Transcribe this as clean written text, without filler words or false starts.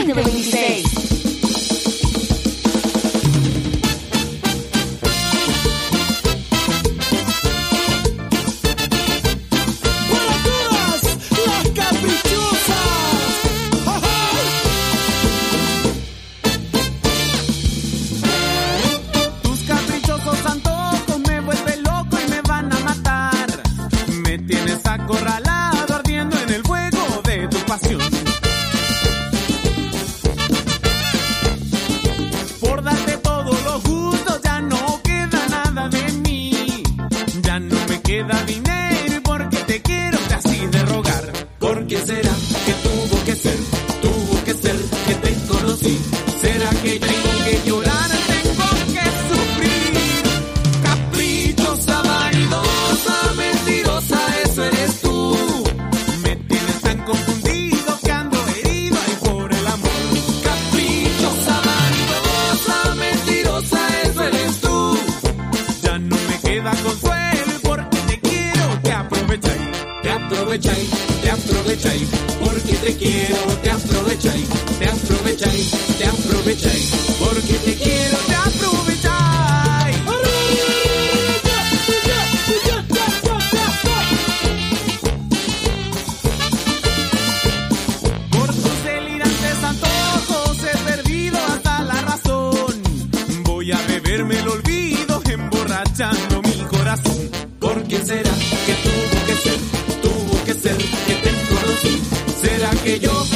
2026. Por darte todos los gustos ya no queda nada de mí. Ya no me queda dinero y porque te quiero te así de rogar. ¿Por qué será que tuvo que ser que te conocí? ¿Será que tengo que llorar, tengo que sufrir? Caprichosa, vanidosa, mentirosa, eso eres tú. Me tienes tan confundido que ando herido ahí por el amor. Caprichosa, vanidosa, mentirosa, eso eres tú. Ya no me queda consuelo porque te quiero, te aprovecháis, te aprovecháis, te aprovecháis. Porque te quiero, te aprovecháis, te aprovecháis, te aprovecháis. Porque te quiero, te aprovecháis. Por tus delirantes antojos he perdido hasta la razón. Voy a beberme el olvido emborrachando mi corazón. ¿Por qué será que tuvo que ser que te conocí? ¿Será que yo